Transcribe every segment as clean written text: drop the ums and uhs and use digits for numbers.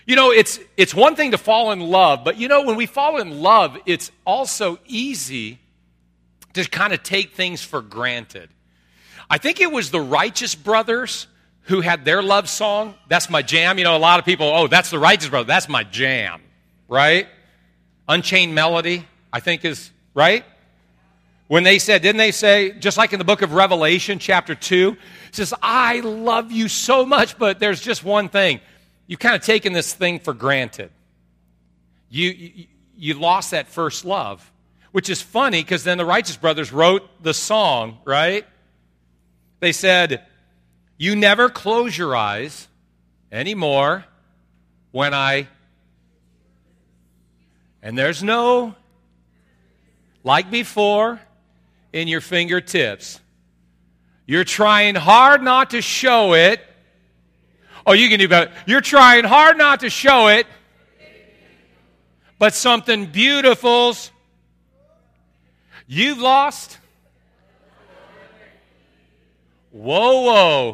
You know, it's one thing to fall in love, but you know, when we fall in love, it's also easy to kind of take things for granted. I think it was the Righteous Brothers who had their love song, That's My Jam. You know, a lot of people, oh, that's the Righteous Brothers, that's my jam, right? Unchained Melody, I think is, right? When they said, didn't they say, just like in the book of Revelation, chapter 2, it says, I love you so much, but there's just one thing. You've kind of taken this thing for granted. You lost that first love, which is funny because then the Righteous Brothers wrote the song, right? They said, you never close your eyes anymore when and there's no like before in your fingertips. You're trying hard not to show it. Oh, you can do better. You're trying hard not to show it, but something beautiful's you've lost. Whoa.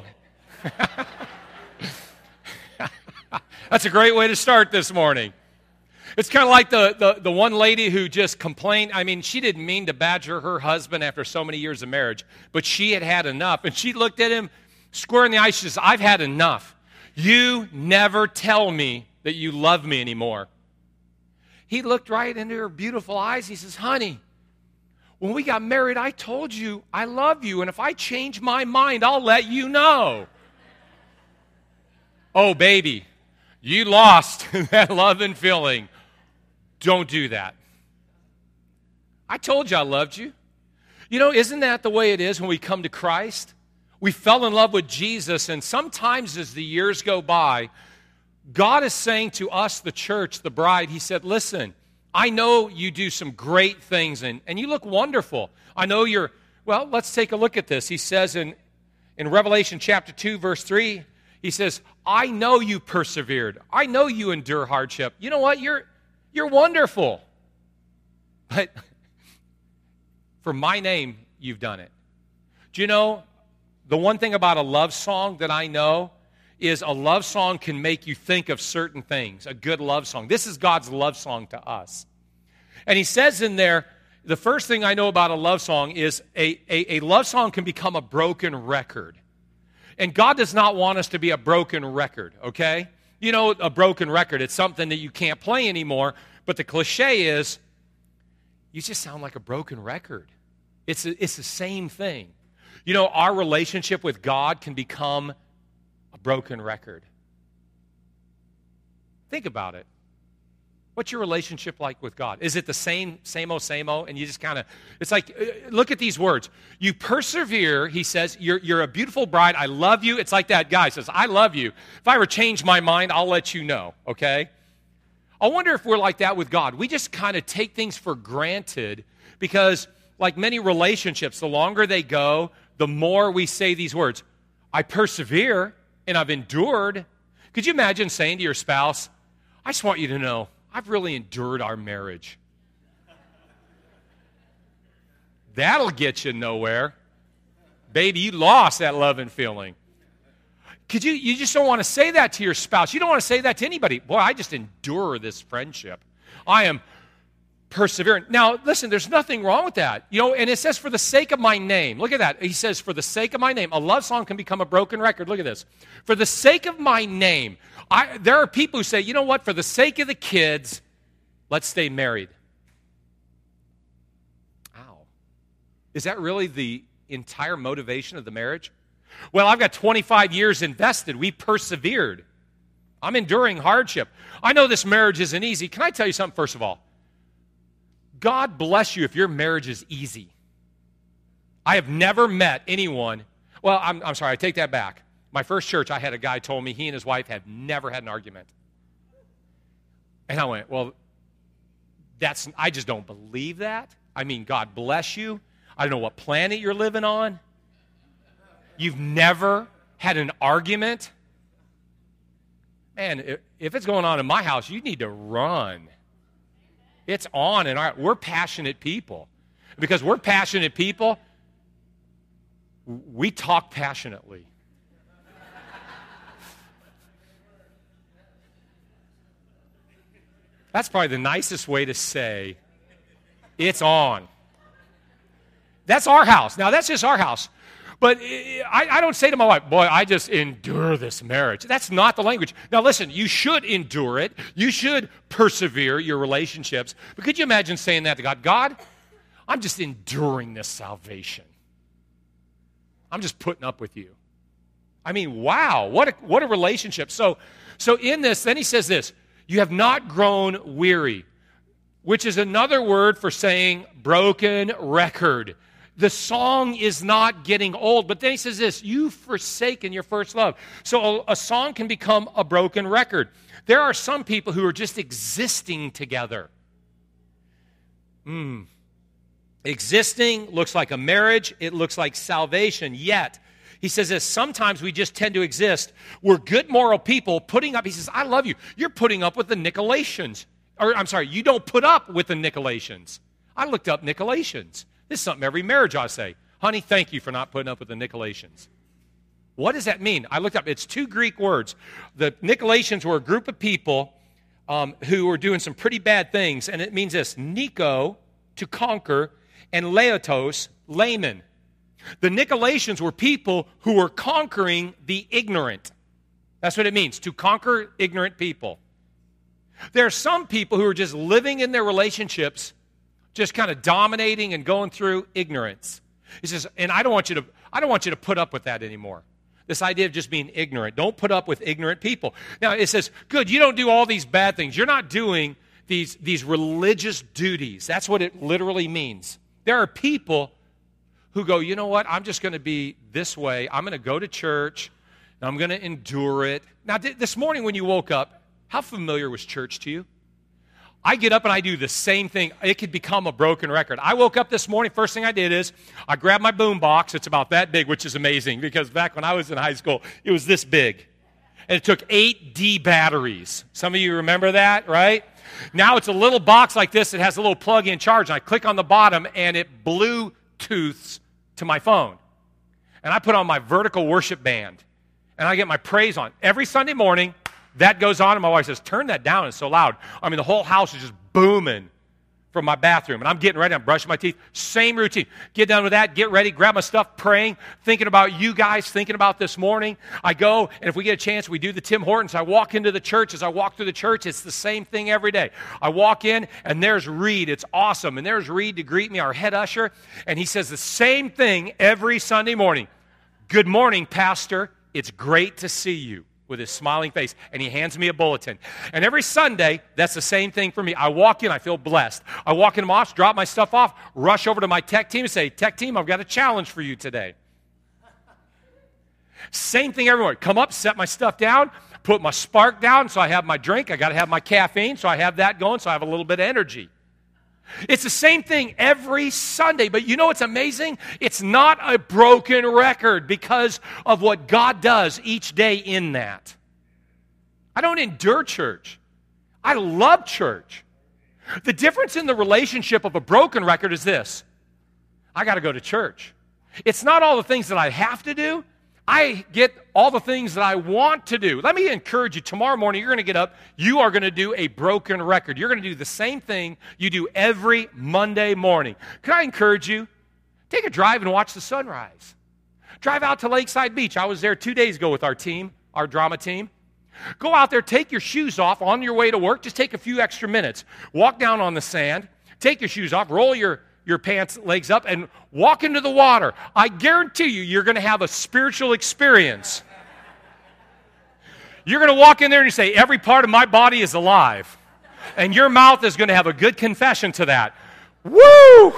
That's a great way to start this morning. It's kind of like the one lady who just complained. I mean, she didn't mean to badger her husband after so many years of marriage, but she had had enough. And she looked at him square in the eye. She says, I've had enough. You never tell me that you love me anymore. He looked right into her beautiful eyes. He says, honey, when we got married, I told you I love you. And if I change my mind, I'll let you know. Oh, baby, you lost that love and feeling. Don't do that. I told you I loved you. You know, isn't that the way it is when we come to Christ? We fell in love with Jesus, and sometimes as the years go by, God is saying to us, the church, the bride, He said, listen, I know you do some great things, and you look wonderful. I know well, let's take a look at this. He says in Revelation chapter 2, verse 3, He says, I know you persevered. I know you endure hardship. You know what? You're wonderful. But for my name, you've done it. Do you know, the one thing about a love song that I know is a love song can make you think of certain things, a good love song. This is God's love song to us. And He says in there, the first thing I know about a love song is a love song can become a broken record. And God does not want us to be a broken record, okay? You know, a broken record, it's something that you can't play anymore, but the cliche is, you just sound like a broken record. It's the same thing. You know, our relationship with God can become a broken record. Think about it. What's your relationship like with God? Is it the same old, and you just kind of, it's like, look at these words. You persevere, He says, you're a beautiful bride, I love you. It's like that guy says, I love you. If I ever change my mind, I'll let you know, okay? I wonder if we're like that with God. We just kind of take things for granted because, like many relationships, the longer they go, the more we say these words. I persevere, and I've endured. Could you imagine saying to your spouse, I just want you to know, I've really endured our marriage. That'll get you nowhere. Baby, you lost that love and feeling. You just don't want to say that to your spouse. You don't want to say that to anybody. Boy, I just endure this friendship. I am persevering. Now, listen, there's nothing wrong with that. You know, and it says, for the sake of my name. Look at that. He says, for the sake of my name. A love song can become a broken record. Look at this. For the sake of my name. There are people who say, you know what, for the sake of the kids, let's stay married. Ow. Is that really the entire motivation of the marriage? Well, I've got 25 years invested. We persevered. I'm enduring hardship. I know this marriage isn't easy. Can I tell you something, first of all? God bless you if your marriage is easy. I have never met anyone, well, I'm sorry, I take that back. My first church, I had a guy told me he and his wife had never had an argument. And I went, well, I just don't believe that. I mean, God bless you. I don't know what planet you're living on. You've never had an argument. Man, if it's going on in my house, you need to run. It's on, and we're passionate people. Because we're passionate people, we talk passionately. That's probably the nicest way to say it's on. That's our house. Now, that's just our house. But I don't say to my wife, boy, I just endure this marriage. That's not the language. Now, listen, you should endure it. You should persevere your relationships. But could you imagine saying that to God? God, I'm just enduring this salvation. I'm just putting up with you. I mean, wow, what a relationship. So in this, then he says this, you have not grown weary, which is another word for saying broken record. The song is not getting old. But then he says this, you've forsaken your first love. So a song can become a broken record. There are some people who are just existing together. Existing looks like a marriage. It looks like salvation. Yet, he says this, sometimes we just tend to exist. We're good moral people putting up, he says, I love you. You're putting up with the Nicolaitans. Or, I'm sorry, you don't put up with the Nicolaitans. I looked up Nicolaitans. This is something every marriage ought to say. Honey, thank you for not putting up with the Nicolaitans. What does that mean? I looked up. It's two Greek words. The Nicolaitans were a group of people who were doing some pretty bad things, and it means this, Nico, to conquer, and Laotos, layman. The Nicolaitans were people who were conquering the ignorant. That's what it means, to conquer ignorant people. There are some people who are just living in their relationships, just kind of dominating and going through ignorance. He says, and I don't want you to put up with that anymore. This idea of just being ignorant. Don't put up with ignorant people. Now, it says, good, you don't do all these bad things. You're not doing these religious duties. That's what it literally means. There are people who go, you know what, I'm just going to be this way. I'm going to go to church, and I'm going to endure it. Now, this morning when you woke up, how familiar was church to you? I get up and I do the same thing. It could become a broken record. I woke up this morning, first thing I did is I grabbed my boom box. It's about that big, which is amazing because back when I was in high school, it was this big. And it took 8 D batteries. Some of you remember that, right? Now it's a little box like this. It has a little plug-in charge. And I click on the bottom and it Bluetooths to my phone. And I put on my vertical worship band. And I get my praise on. Every Sunday morning, that goes on, and my wife says, turn that down, it's so loud. I mean, the whole house is just booming from my bathroom, and I'm getting ready, I'm brushing my teeth, same routine. Get done with that, get ready, grab my stuff, praying, thinking about you guys, thinking about this morning. I go, and if we get a chance, we do the Tim Hortons. I walk into the church. As I walk through the church, it's the same thing every day. I walk in, and there's Reed. It's awesome, and there's Reed to greet me, our head usher, and he says the same thing every Sunday morning. Good morning, Pastor. It's great to see you. With his smiling face, and he hands me a bulletin. And every Sunday, that's the same thing for me. I walk in, I feel blessed. I walk into my office, drop my stuff off, rush over to my tech team and say, tech team, I've got a challenge for you today. Same thing everywhere. Come up, set my stuff down, put my spark down so I have my drink. I got to have my caffeine so I have that going so I have a little bit of energy. It's the same thing every Sunday, but you know what's amazing? It's not a broken record because of what God does each day in that. I don't endure church. I love church. The difference in the relationship of a broken record is this. I got to go to church. It's not all the things that I have to do. I get all the things that I want to do. Let me encourage you, tomorrow morning you're going to get up, you are going to do a broken record. You're going to do the same thing you do every Monday morning. Can I encourage you? Take a drive and watch the sunrise. Drive out to Lakeside Beach. I was there 2 days ago with our team, our drama team. Go out there, take your shoes off on your way to work. Just take a few extra minutes. Walk down on the sand, take your shoes off, roll your pants, legs up, and walk into the water. I guarantee you're going to have a spiritual experience. You're going to walk in there and you say, every part of my body is alive. And your mouth is going to have a good confession to that. Woo!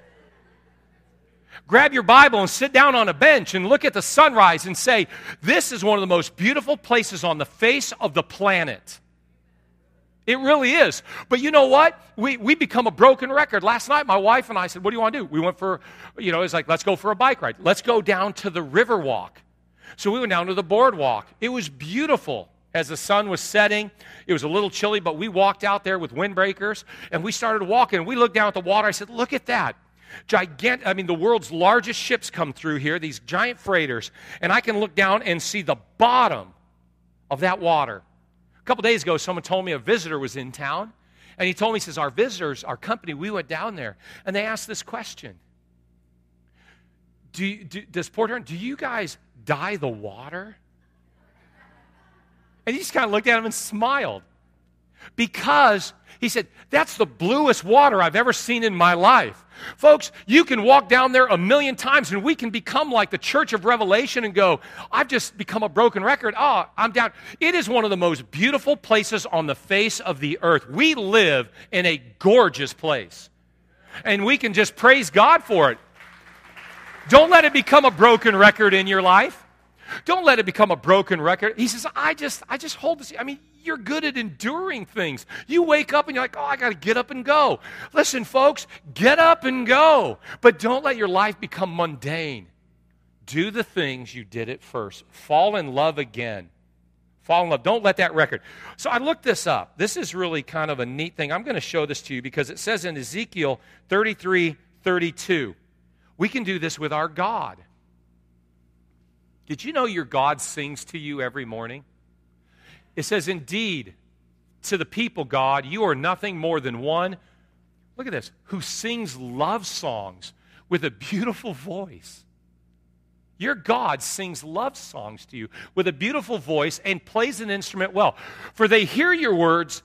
Grab your Bible and sit down on a bench and look at the sunrise and say, this is one of the most beautiful places on the face of the planet. It really is. But you know what? We become a broken record. Last night, my wife and I said, what do you want to do? We went for, it's like, let's go for a bike ride. Let's go down to the river walk. So we went down to the boardwalk. It was beautiful as the sun was setting. It was a little chilly, but we walked out there with windbreakers, and we started walking. We looked down at the water. I said, look at that. The world's largest ships come through here, these giant freighters, and I can look down and see the bottom of that water. A couple days ago, someone told me a visitor was in town, And he told me, he says, our visitors, our company, we went down there, and they asked this question. Does Port Huron, do you guys dye the water? And he just kind of looked at him and smiled. Because, he said, that's the bluest water I've ever seen in my life. Folks, you can walk down there a million times and we can become like the Church of Revelation and go, I've just become a broken record. Oh, I'm down. It is one of the most beautiful places on the face of the earth. We live in a gorgeous place. And we can just praise God for it. Don't let it become a broken record in your life. Don't let it become a broken record. He says, I just hold this. I mean, you're good at enduring things. You wake up and you're like, oh, I got to get up and go. Listen, folks, get up and go. But don't let your life become mundane. Do the things you did at first. Fall in love again. Fall in love. Don't let that record. So I looked this up. This is really kind of a neat thing. I'm going to show this to you because it says in Ezekiel 33:32, we can do this with our God. Did you know your God sings to you every morning? It says, indeed, to the people, God, you are nothing more than one, look at this, who sings love songs with a beautiful voice. Your God sings love songs to you with a beautiful voice and plays an instrument well. For they hear your words,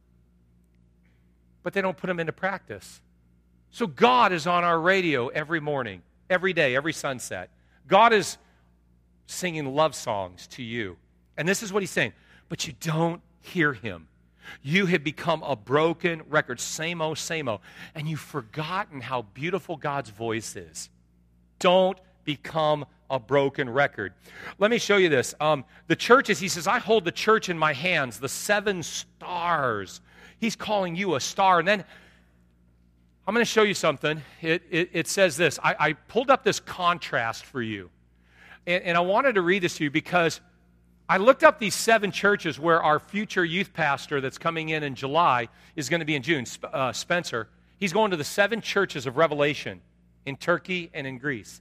but they don't put them into practice. So God is on our radio every morning, every day, every sunset. God is singing love songs to you. And this is what he's saying. But you don't hear him. You have become a broken record. Same-o, same-o. And you've forgotten how beautiful God's voice is. Don't become a broken record. Let me show you this. The churches, he says, I hold the church in my hands, the 7 stars. He's calling you a star. And then I'm going to show you something. It says this. I pulled up this contrast for you. And I wanted to read this to you because I looked up these 7 churches where our future youth pastor that's coming in July is going to be in June, Spencer. He's going to the 7 churches of Revelation in Turkey and in Greece.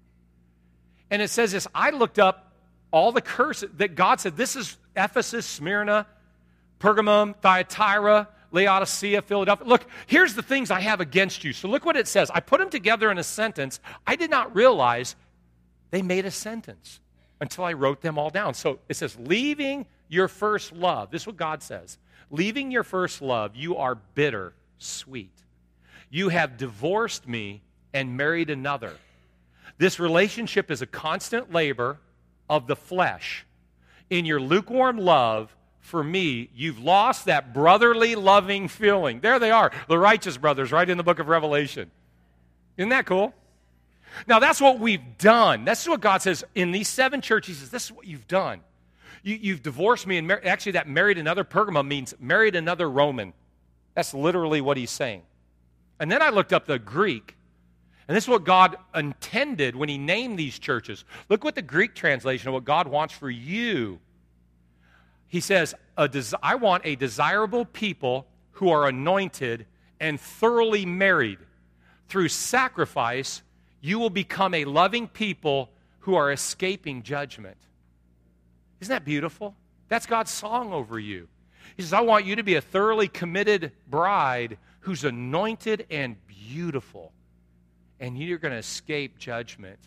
And it says this, I looked up all the curses that God said, this is Ephesus, Smyrna, Pergamum, Thyatira, Laodicea, Philadelphia. Look, here's the things I have against you. So look what it says. I put them together in a sentence. I did not realize they made a sentence until I wrote them all down. So it says, leaving your first love. This is what God says. Leaving your first love, you are bitter, sweet. You have divorced me and married another. This relationship is a constant labor of the flesh. In your lukewarm love for me, you've lost that brotherly loving feeling. There they are, the righteous brothers, right in the book of Revelation. Isn't that cool? Now, that's what we've done. That's what God says in these 7 churches. He says, this is what you've done. You've divorced me, and actually that married another Pergamum means married another Roman. That's literally what he's saying. And then I looked up the Greek, and this is what God intended when he named these churches. Look what the Greek translation of what God wants for you. He says, I want a desirable people who are anointed and thoroughly married. Through sacrifice, you will become a loving people who are escaping judgment. Isn't that beautiful? That's God's song over you. He says, I want you to be a thoroughly committed bride who's anointed and beautiful. And you're going to escape judgment.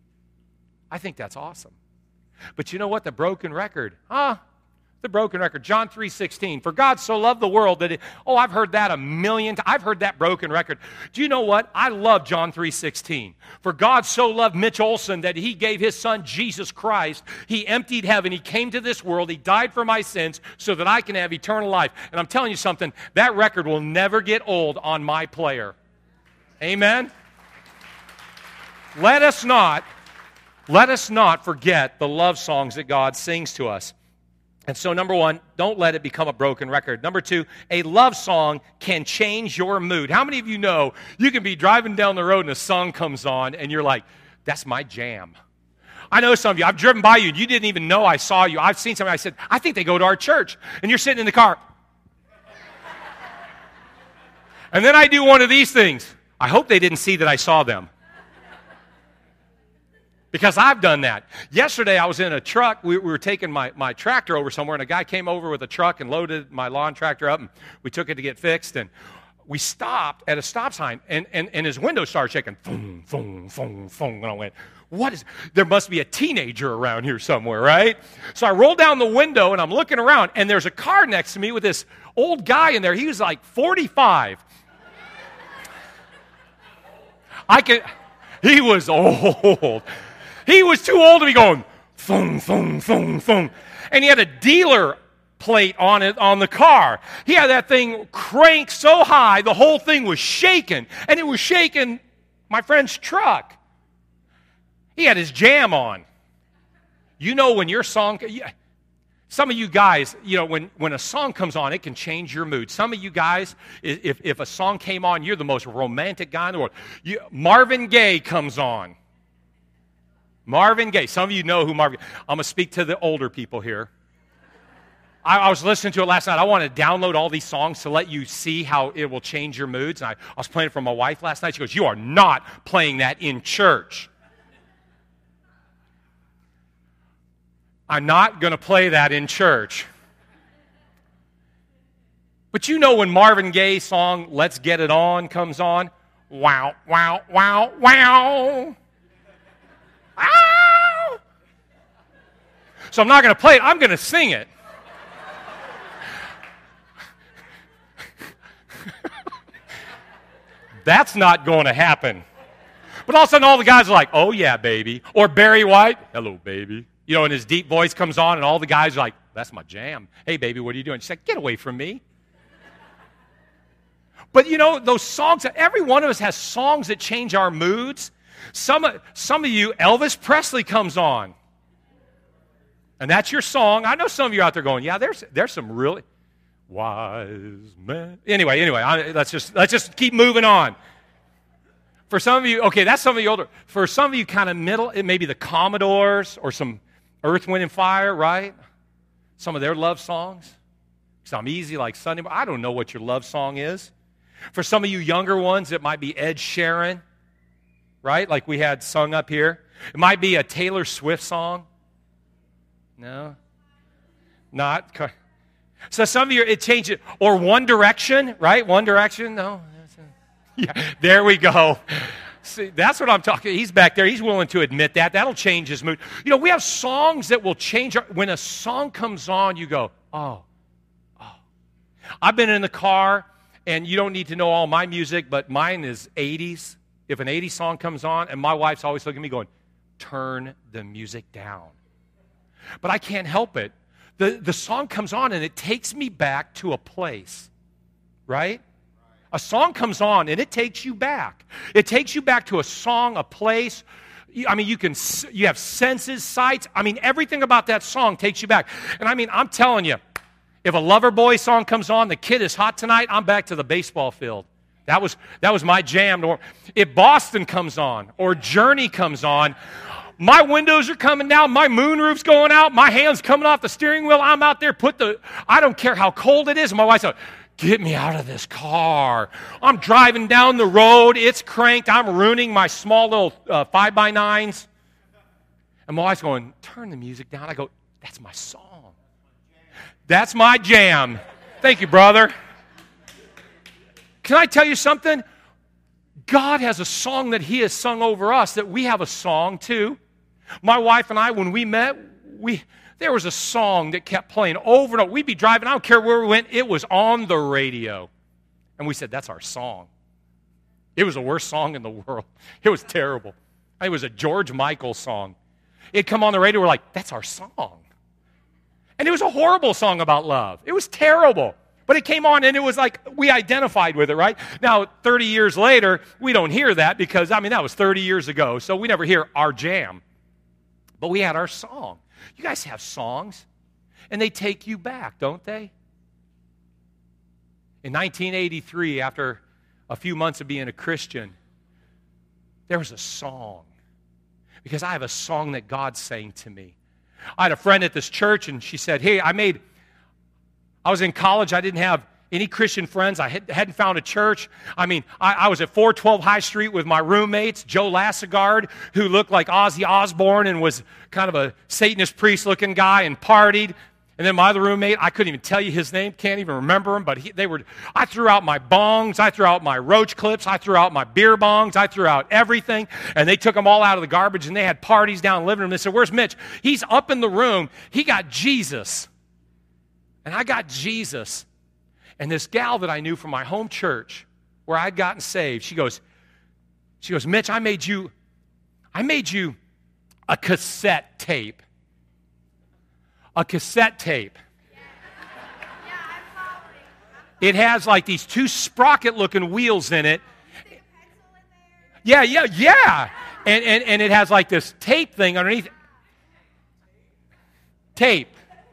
I think that's awesome. But you know what? The broken record. The broken record. John 3:16. For God so loved the world that I've heard that a million times. I've heard that broken record. Do you know what? I love John 3:16. For God so loved Mitch Olson that he gave his son Jesus Christ. He emptied heaven. He came to this world. He died for my sins so that I can have eternal life. And I'm telling you something, that record will never get old on my player. Amen? Let us not forget the love songs that God sings to us. And so, number 1, don't let it become a broken record. Number 2, a love song can change your mood. How many of you know you can be driving down the road and a song comes on and you're like, that's my jam. I know some of you, I've driven by you and you didn't even know I saw you. I've seen somebody, I said, I think they go to our church. And you're sitting in the car. And then I do one of these things. I hope they didn't see that I saw them. Because I've done that. Yesterday, I was in a truck. We were taking my tractor over somewhere, and a guy came over with a truck and loaded my lawn tractor up, and we took it to get fixed, and we stopped at a stop sign, and his window started shaking. Boom, boom, boom, boom. And I went, there must be a teenager around here somewhere, right? So I rolled down the window, and I'm looking around, and there's a car next to me with this old guy in there. He was like 45. He was old. He was too old to be going, thung, thung, thung, thung. And he had a dealer plate on it on the car. He had that thing cranked so high, the whole thing was shaking. And it was shaking my friend's truck. He had his jam on. You know when your song... Some of you guys, you know, when a song comes on, it can change your mood. Some of you guys, if a song came on, you're the most romantic guy in the world. Marvin Gaye comes on. Marvin Gaye. Some of you know who Marvin Gaye. I'm going to speak to the older people here. I was listening to it last night. I want to download all these songs to let you see how it will change your moods. And I was playing it for my wife last night. She goes, "You are not playing that in church." I'm not going to play that in church. But you know when Marvin Gaye's song, "Let's Get It On," comes on, wow, wow, wow, wow. Ow! So I'm not going to play it. I'm going to sing it. That's not going to happen. But all of a sudden, all the guys are like, "Oh, yeah, baby." Or Barry White, "Hello, baby." You know, and his deep voice comes on, and all the guys are like, "That's my jam. Hey, baby, what are you doing?" She's like, "Get away from me." But, you know, those songs, every one of us has songs that change our moods. Some of you, Elvis Presley comes on. And that's your song. I know some of you out there going, "Yeah, there's some really wise men." Anyway, let's just keep moving on. For some of you, okay, that's some of you older. For some of you kind of middle, it may be the Commodores or some Earth, Wind, and Fire, right? Some of their love songs. Some easy like Sunday. I don't know what your love song is. For some of you younger ones, it might be Ed Sheeran, right? Like we had sung up here. It might be a Taylor Swift song. No? Not? So some of you, it changes. Or One Direction, right? One Direction? No? Yeah, there we go. See, that's what I'm talking. He's back there. He's willing to admit that. That'll change his mood. You know, we have songs that will change. When a song comes on, you go, oh. I've been in the car, and you don't need to know all my music, but mine is 80s. If an 80s song comes on, and my wife's always looking at me going, "Turn the music down." But I can't help it. The song comes on, and it takes me back to a place, right? A song comes on, and it takes you back. It takes you back to a song, a place. I mean, you have senses, sights. I mean, everything about that song takes you back. And I mean, I'm telling you, if a Loverboy song comes on, "The Kid Is Hot Tonight," I'm back to the baseball field. That was my jam. Or if Boston comes on, or Journey comes on, my windows are coming down, my moonroof's going out, my hand's coming off the steering wheel. I'm out there, I don't care how cold it is. And my wife's like, "Get me out of this car." I'm driving down the road. It's cranked. I'm ruining my small little 5x9s. And my wife's going, "Turn the music down." I go, "That's my song. That's my jam." Thank you, brother. Can I tell you something? God has a song that He has sung over us that we have a song too. My wife and I, when we met, there was a song that kept playing over and over. We'd be driving, I don't care where we went, it was on the radio. And we said, "That's our song." It was the worst song in the world. It was terrible. It was a George Michael song. It'd come on the radio, we're like, "That's our song." And it was a horrible song about love. It was terrible. But it came on, and it was like we identified with it, right? Now, 30 years later, we don't hear that because, I mean, that was 30 years ago, so we never hear our jam. But we had our song. You guys have songs, and they take you back, don't they? In 1983, after a few months of being a Christian, there was a song. Because I have a song that God sang to me. I had a friend at this church, and she said, "Hey, I was in college. I didn't have any Christian friends. I hadn't found a church. I mean, I was at 412 High Street with my roommates, Joe Lassegard, who looked like Ozzy Osbourne and was kind of a Satanist priest-looking guy and partied. And then my other roommate, I couldn't even tell you his name, can't even remember him, but I threw out my bongs, I threw out my roach clips, I threw out my beer bongs, I threw out everything, and they took them all out of the garbage, and they had parties down in the living room. They said, "Where's Mitch?" He's up in the room. He got Jesus. And I got Jesus. And this gal that I knew from my home church, where I'd gotten saved, she goes, "Mitch, I made you a cassette tape." A cassette tape. It has like these two sprocket-looking wheels in it. Yeah. And it has like this tape thing underneath. Tape.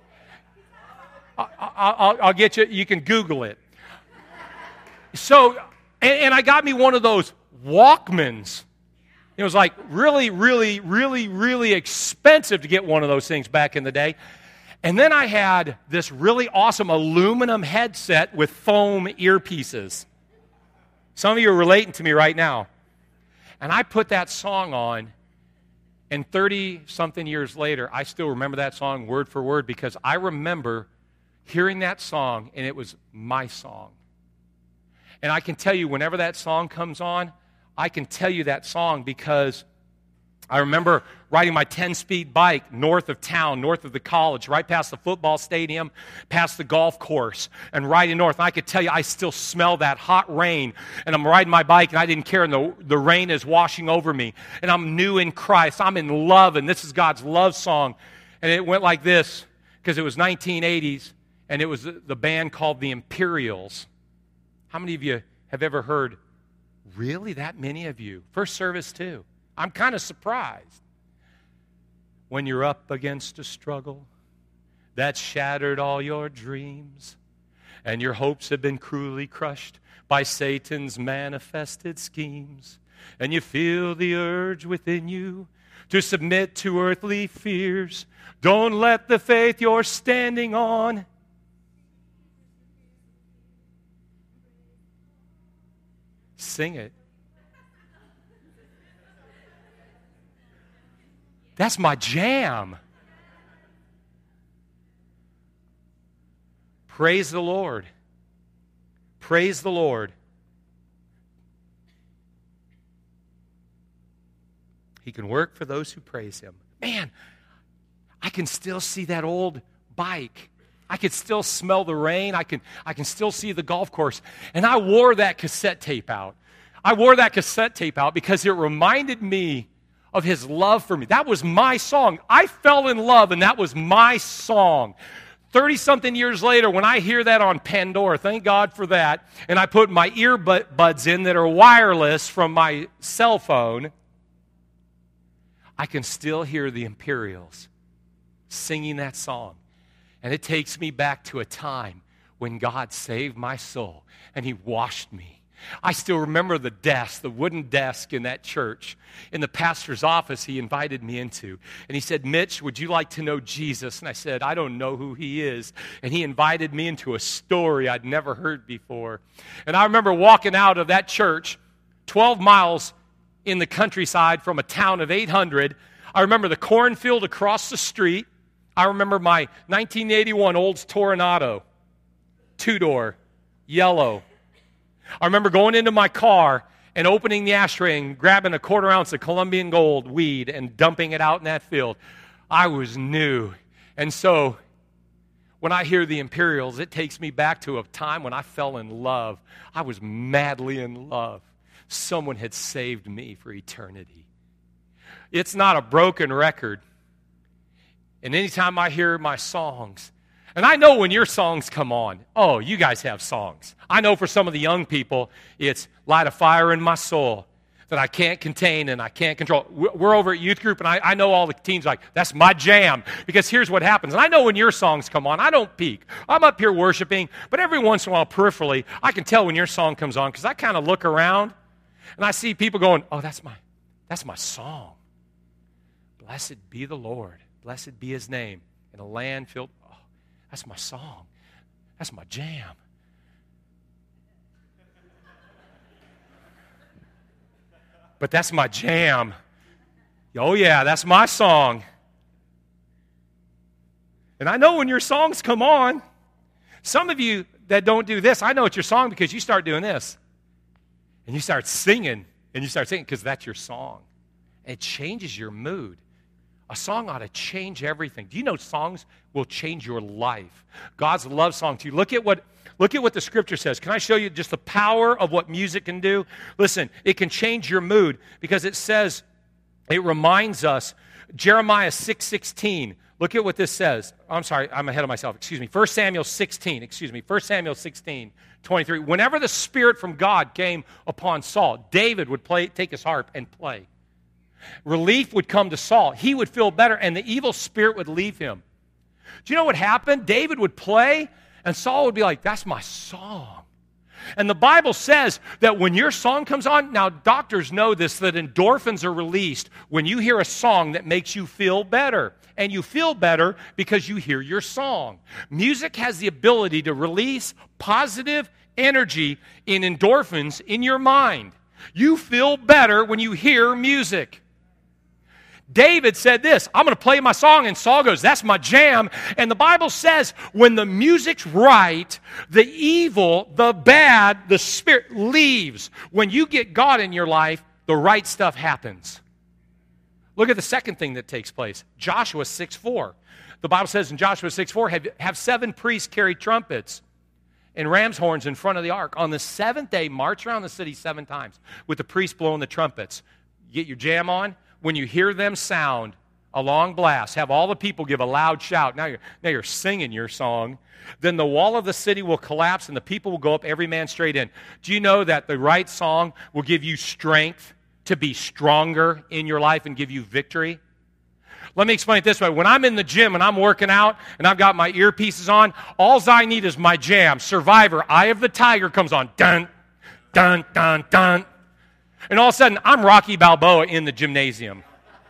I'll get you. You can Google it. So, and I got me one of those Walkmans. It was like really, really, really, really expensive to get one of those things back in the day. And then I had this really awesome aluminum headset with foam earpieces. Some of you are relating to me right now. And I put that song on, and 30-something years later, I still remember that song word for word because I remember hearing that song, and it was my song. And I can tell you, whenever that song comes on, I can tell you that song because I remember riding my 10-speed bike north of town, north of the college, right past the football stadium, past the golf course, and riding north. And I could tell you, I still smell that hot rain. And I'm riding my bike, and I didn't care, and the rain is washing over me. And I'm new in Christ. I'm in love, and this is God's love song. And it went like this, because it was 1980s, and it was the band called the Imperials. How many of you have ever heard, really, that many of you? First service, too. I'm kind of surprised. When you're up against a struggle that's shattered all your dreams, and your hopes have been cruelly crushed by Satan's manifested schemes, and you feel the urge within you to submit to earthly fears, don't let the faith you're standing on sing it. That's my jam. Praise the Lord. Praise the Lord. He can work for those who praise Him. Man, I can still see that old bike. I can still smell the rain. I can still see the golf course. And I wore that cassette tape out. I wore that cassette tape out because it reminded me of His love for me. That was my song. I fell in love, and that was my song. 30-something years later, when I hear that on Pandora, thank God for that, and I put my earbuds in that are wireless from my cell phone, I can still hear the Imperials singing that song. And it takes me back to a time when God saved my soul, and He washed me. I still remember the desk, the wooden desk in that church. In the pastor's office he invited me into. And he said, "Mitch, would you like to know Jesus?" And I said, "I don't know who He is." And he invited me into a story I'd never heard before. And I remember walking out of that church 12 miles in the countryside from a town of 800. I remember the cornfield across the street. I remember my 1981 Olds Toronado, two-door, yellow. I remember going into my car and opening the ashtray and grabbing a 1/4 ounce of Colombian Gold weed and dumping it out in that field. I was new. And so when I hear the Imperials, it takes me back to a time when I fell in love. I was madly in love. Someone had saved me for eternity. It's not a broken record. And anytime I hear my songs, and I know when your songs come on, oh, you guys have songs. I know for some of the young people, it's light a fire in my soul that I can't contain and I can't control. We're over at youth group, and I know all the teens are like, that's my jam, because here's what happens. And I know when your songs come on, I don't peek. I'm up here worshiping, but every once in a while, peripherally, I can tell when your song comes on, because I kind of look around, and I see people going, oh, that's my song. Blessed be the Lord. Blessed be His name. In a land filled, oh, that's my song. That's my jam. but that's my jam. Oh, yeah, that's my song. And I know when your songs come on, some of you that don't do this, I know it's your song because you start doing this. And you start singing, because that's your song. It changes your mood. A song ought to change everything. Do you know songs will change your life? God's love song to you. Look at what the Scripture says. Can I show you just the power of what music can do? Listen, it can change your mood because it says, it reminds us, Jeremiah 6:16. Look at what this says. I'm sorry, I'm ahead of myself. 1 Samuel 16:23. Whenever the Spirit from God came upon Saul, David would take his harp and play. Relief would come to Saul. He would feel better, and the evil spirit would leave him. Do you know what happened? David would play, and Saul would be like, that's my song. And the Bible says that when your song comes on, now doctors know this, that endorphins are released when you hear a song that makes you feel better. And you feel better because you hear your song. Music has the ability to release positive energy in endorphins in your mind. You feel better when you hear music. David said this, I'm going to play my song, and Saul goes, that's my jam. And the Bible says when the music's right, the evil, the bad, the spirit leaves. When you get God in your life, the right stuff happens. Look at the second thing that takes place. Joshua 6:4. The Bible says in Joshua 6:4, have 7 priests carry trumpets and ram's horns in front of the ark. On the 7th day, march around the city 7 times with the priests blowing the trumpets. Get your jam on. When you hear them sound a long blast, have all the people give a loud shout. Now you're singing your song. Then the wall of the city will collapse and the people will go up, every man straight in. Do you know that the right song will give you strength to be stronger in your life and give you victory? Let me explain it this way. When I'm in the gym and I'm working out and I've got my earpieces on, all I need is my jam. Survivor, Eye of the Tiger comes on. Dun, dun, dun, dun. And all of a sudden, I'm Rocky Balboa in the gymnasium.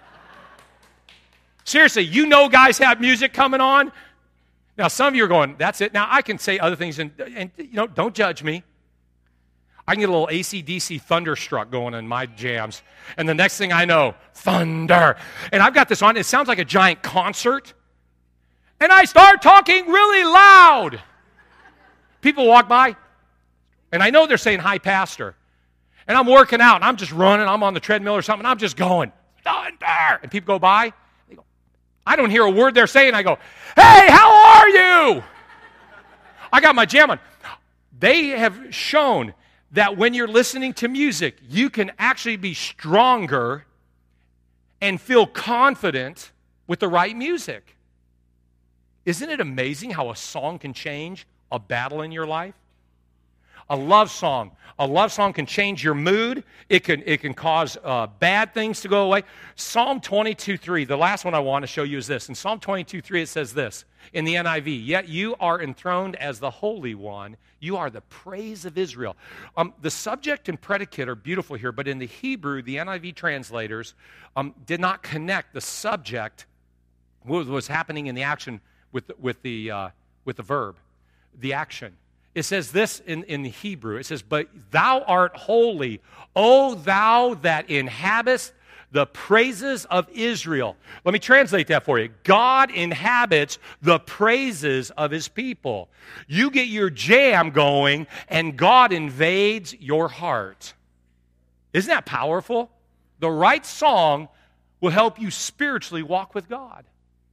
Seriously, you know guys have music coming on? Now, some of you are going, that's it. Now, I can say other things, and don't judge me. I can get a little AC/DC thunderstruck going in my jams. And the next thing I know, thunder. And I've got this on. It sounds like a giant concert. And I start talking really loud. People walk by, and I know they're saying, hi, pastor. And I'm working out, and I'm just running. I'm on the treadmill or something, and I'm just going, thunder. And people go by. They go, I don't hear a word they're saying. I go, hey, how are you? I got my jam on. They have shown that when you're listening to music, you can actually be stronger and feel confident with the right music. Isn't it amazing how a song can change a battle in your life? A love song can change your mood. It can cause bad things to go away. Psalm 22:3, the last one I want to show you is this. In Psalm 22:3, it says this in the NIV, yet you are enthroned as the Holy One. You are the praise of Israel. The subject and predicate are beautiful here, but in the Hebrew, the NIV translators did not connect the subject, what was happening in the action with the verb, the action. It says this in the Hebrew. It says, but thou art holy, O thou that inhabitest the praises of Israel. Let me translate that for you. God inhabits the praises of his people. You get your jam going, and God invades your heart. Isn't that powerful? The right song will help you spiritually walk with God.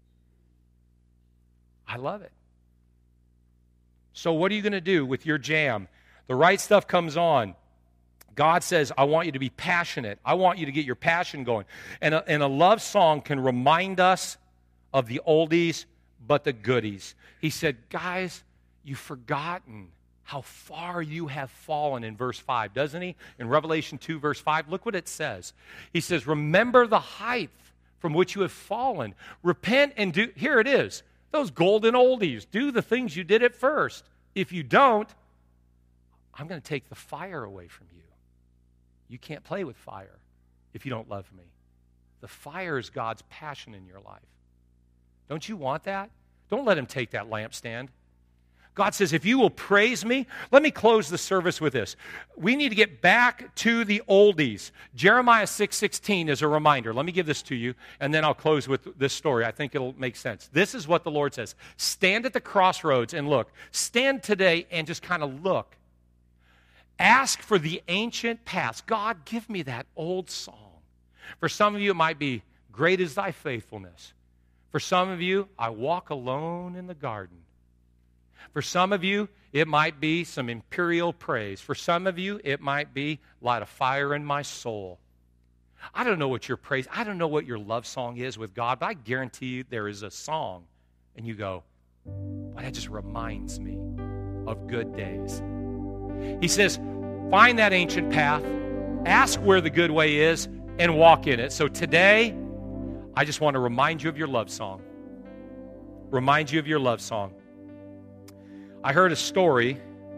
I love it. So what are you going to do with your jam? The right stuff comes on. God says, I want you to be passionate. I want you to get your passion going. And a love song can remind us of the oldies but the goodies. He said, guys, you've forgotten how far you have fallen in verse 5, doesn't he? In Revelation 2, verse 5, look what it says. He says, remember the height from which you have fallen. Repent and do, here it is. Those golden oldies, do the things you did at first. If you don't, I'm going to take the fire away from you. You can't play with fire if you don't love me. The fire is God's passion in your life. Don't you want that? Don't let him take that lampstand. God says, if you will praise me, let me close the service with this. We need to get back to the oldies. Jeremiah 6:16 is a reminder. Let me give this to you, and then I'll close with this story. I think it'll make sense. This is what the Lord says. Stand at the crossroads and look. Stand today and just kind of look. Ask for the ancient past. God, give me that old song. For some of you, it might be, great is thy faithfulness. For some of you, I walk alone in the garden. For some of you, it might be some imperial praise. For some of you, it might be light a fire in my soul. I don't know what your praise, I don't know what your love song is with God, but I guarantee you there is a song. And you go, well, that just reminds me of good days. He says, find that ancient path, ask where the good way is, and walk in it. So today, I just want to remind you of your love song. Remind you of your love song. I heard a story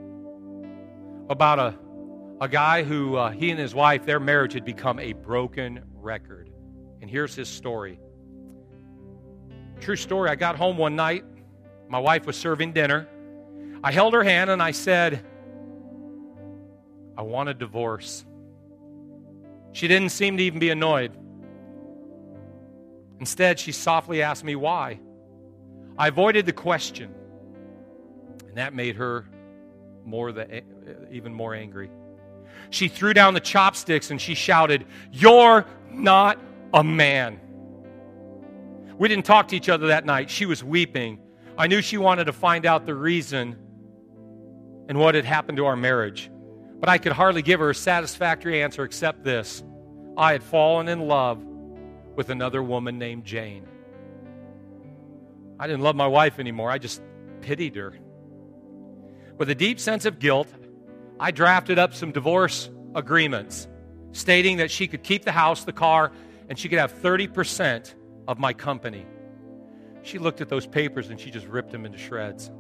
about a guy who, he and his wife, their marriage had become a broken record. And here's his story. True story, I got home one night. My wife was serving dinner. I held her hand and I said, I want a divorce. She didn't seem to even be annoyed. Instead, she softly asked me why. I avoided the question. And that made her even more angry. She threw down the chopsticks and she shouted, "You're not a man." We didn't talk to each other that night. She was weeping. I knew she wanted to find out the reason and what had happened to our marriage. But I could hardly give her a satisfactory answer except this. I had fallen in love with another woman named Jane. I didn't love my wife anymore. I just pitied her. With a deep sense of guilt, I drafted up some divorce agreements stating that she could keep the house, the car, and she could have 30% of my company. She looked at those papers and she just ripped them into shreds.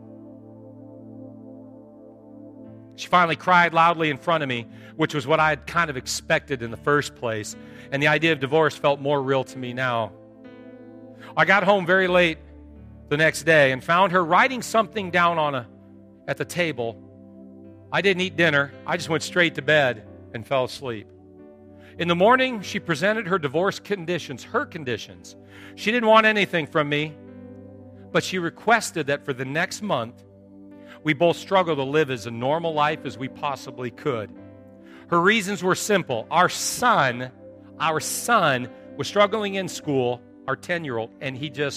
She finally cried loudly in front of me, which was what I had kind of expected in the first place, and the idea of divorce felt more real to me now. I got home very late the next day and found her writing something down at the table. I didn't eat dinner. I just went straight to bed and fell asleep. In the morning, she presented her divorce conditions, her conditions. She didn't want anything from me, but she requested that for the next month, we both struggle to live as a normal life as we possibly could. Her reasons were simple. Our son was struggling in school, our 10-year-old, and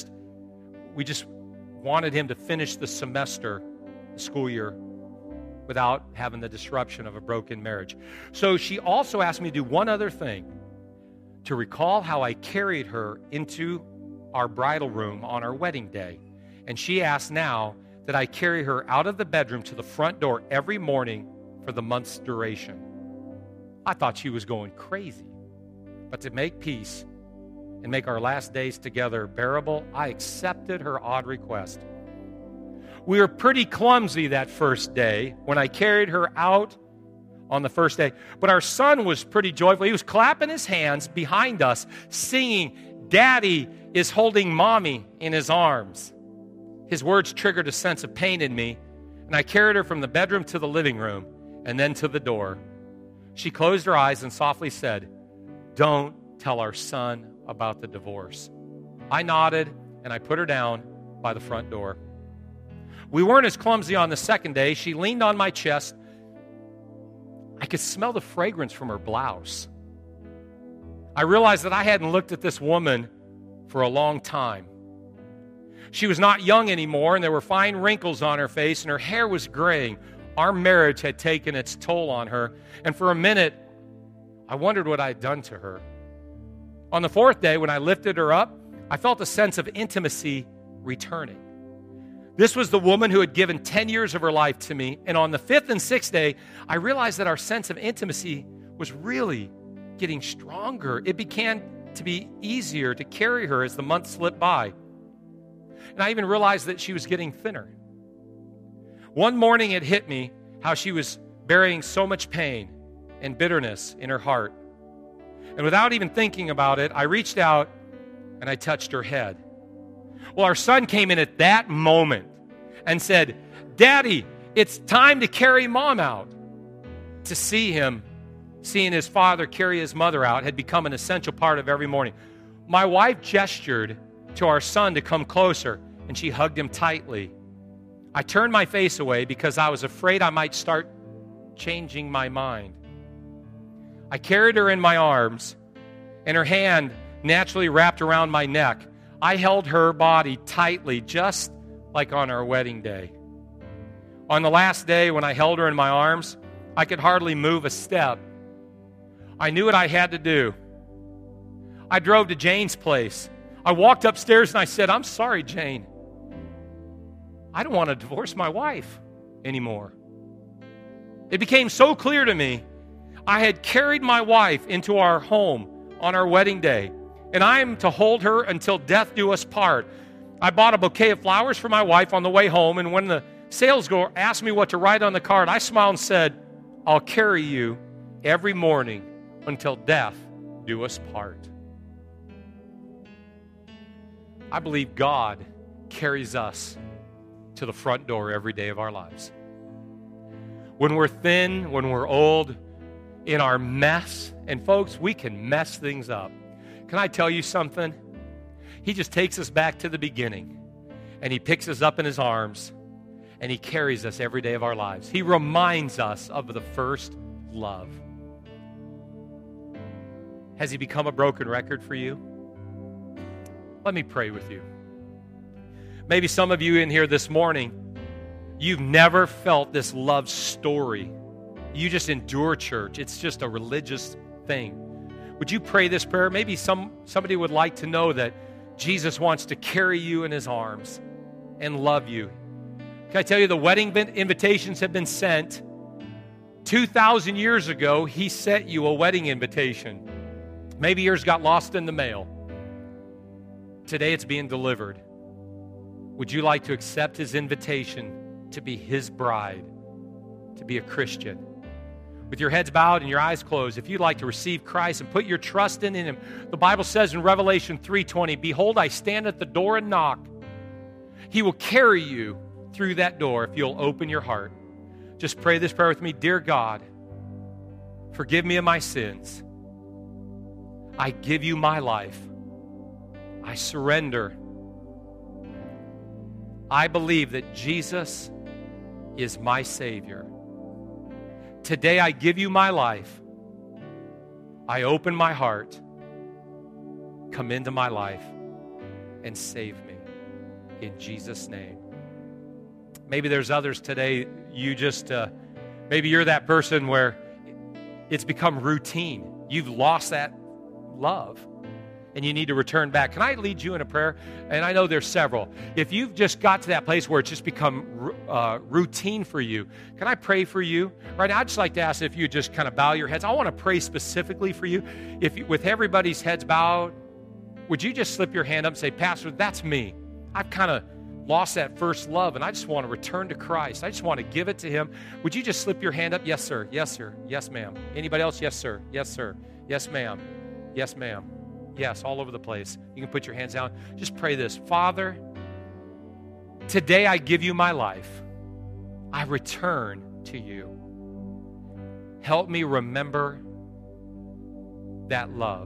we just wanted him to finish the semester, the school year, without having the disruption of a broken marriage. So she also asked me to do one other thing, to recall how I carried her into our bridal room on our wedding day. And she asked now that I carry her out of the bedroom to the front door every morning for the month's duration. I thought she was going crazy. But to make peace and make our last days together bearable, I accepted her odd request. We were pretty clumsy that first day when I carried her out on the first day. But our son was pretty joyful. He was clapping his hands behind us, singing, "Daddy is holding Mommy in his arms." His words triggered a sense of pain in me, and I carried her from the bedroom to the living room and then to the door. She closed her eyes and softly said, "Don't tell our son about the divorce." I nodded, and I put her down by the front door. We weren't as clumsy on the second day. She leaned on my chest. I could smell the fragrance from her blouse. I realized that I hadn't looked at this woman for a long time. She was not young anymore, and there were fine wrinkles on her face, and her hair was graying. Our marriage had taken its toll on her, and for a minute, I wondered what I had done to her. On the fourth day, when I lifted her up, I felt a sense of intimacy returning. This was the woman who had given 10 years of her life to me, and on the fifth and sixth day, I realized that our sense of intimacy was really getting stronger. It began to be easier to carry her as the months slipped by. And I even realized that she was getting thinner. One morning it hit me how she was burying so much pain and bitterness in her heart. And without even thinking about it, I reached out and I touched her head. Well, our son came in at that moment and said, Daddy, it's time to carry Mom out. To seeing his father carry his mother out had become an essential part of every morning. My wife gestured to our son to come closer, and she hugged him tightly. I turned my face away because I was afraid I might start changing my mind. I carried her in my arms, and her hand naturally wrapped around my neck. I held her body tightly, just like on our wedding day. On the last day, when I held her in my arms, I could hardly move a step. I knew what I had to do. I drove to Jane's place. I walked upstairs and I said, I'm sorry, Jane. I don't want to divorce my wife anymore. It became so clear to me. I had carried my wife into our home on our wedding day, and I am to hold her until death do us part. I bought a bouquet of flowers for my wife on the way home, and when the sales girl asked me what to write on the card, I smiled and said, I'll carry you every morning until death do us part. I believe God carries us to the front door every day of our lives. When we're thin, when we're old, in our mess, and folks, we can mess things up. Can I tell you something? He just takes us back to the beginning, and He picks us up in His arms, and He carries us every day of our lives. He reminds us of the first love. Has He become a broken record for you? Let me pray with you. Maybe some of you in here this morning, you've never felt this love story. You just endure church. It's just a religious thing. Would you pray this prayer? Maybe somebody would like to know that Jesus wants to carry you in His arms and love you. Can I tell you, the wedding invitations have been sent. 2,000 years ago, He sent you a wedding invitation. Maybe yours got lost in the mail. Today it's being delivered. Would you like to accept His invitation to be His bride, to be a Christian? With your heads bowed and your eyes closed, if you'd like to receive Christ and put your trust in Him, the Bible says in Revelation 3:20, behold, I stand at the door and knock. He will carry you through that door if you'll open your heart. Just pray this prayer with me. Dear God, forgive me of my sins. I give you my life. I surrender. I believe that Jesus is my Savior. Today I give you my life. I open my heart. Come into my life and save me. In Jesus' name. Maybe there's others today, maybe you're that person where it's become routine. You've lost that love. And you need to return back. Can I lead you in a prayer? And I know there's several. If you've just got to that place where it's just become routine for you, can I pray for you? Right now, I'd just like to ask if you just kind of bow your heads. I want to pray specifically for you. With everybody's heads bowed, would you just slip your hand up and say, Pastor, that's me. I've kind of lost that first love, and I just want to return to Christ. I just want to give it to Him. Would you just slip your hand up? Yes, sir. Yes, sir. Yes, ma'am. Anybody else? Yes, sir. Yes, sir. Yes, ma'am. Yes, ma'am. Yes, all over the place. You can put your hands down. Just pray this. Father, today I give you my life. I return to you. Help me remember that love.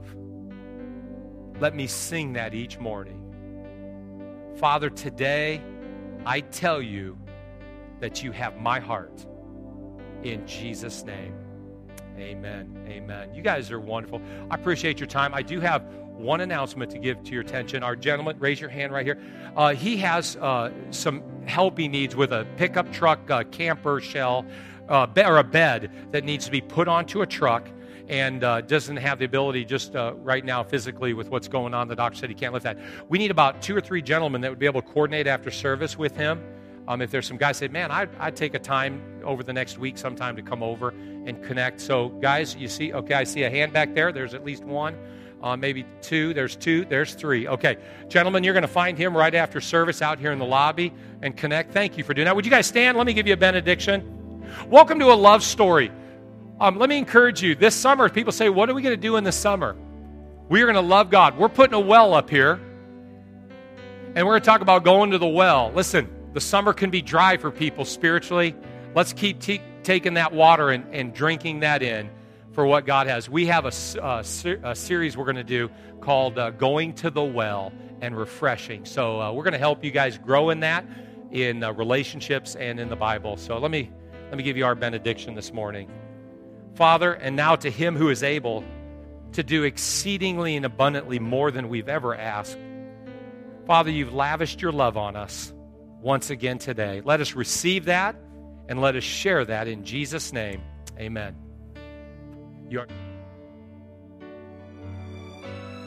Let me sing that each morning. Father, today I tell you that you have my heart. In Jesus' name. Amen. Amen. You guys are wonderful. I appreciate your time. I do have one announcement to give to your attention. Our gentleman, raise your hand right here. He has some help he needs with a pickup truck, camper shell, or a bed that needs to be put onto a truck and doesn't have the ability just right now physically with what's going on. The doctor said he can't lift that. We need about 2 or 3 gentlemen that would be able to coordinate after service with him. If there's some guys say, man, I'd take a time over the next week sometime to come over and connect. So, guys, you see, okay, I see a hand back there. There's at least one, maybe 2. There's 2. There's 3. Okay, gentlemen, you're going to find him right after service out here in the lobby and connect. Thank you for doing that. Would you guys stand? Let me give you a benediction. Welcome to a love story. Let me encourage you. This summer, people say, what are we going to do in the summer? We are going to love God. We're putting a well up here, and we're going to talk about going to the well. Listen. The summer can be dry for people spiritually. Let's keep taking that water and drinking that in for what God has. We have a series we're going to do called Going to the Well and Refreshing. So we're going to help you guys grow in that, in relationships and in the Bible. So let me give you our benediction this morning. Father, and now to him who is able to do exceedingly and abundantly more than we've ever asked. Father, you've lavished your love on us once again today. Let us receive that and let us share that in Jesus' name. Amen. You are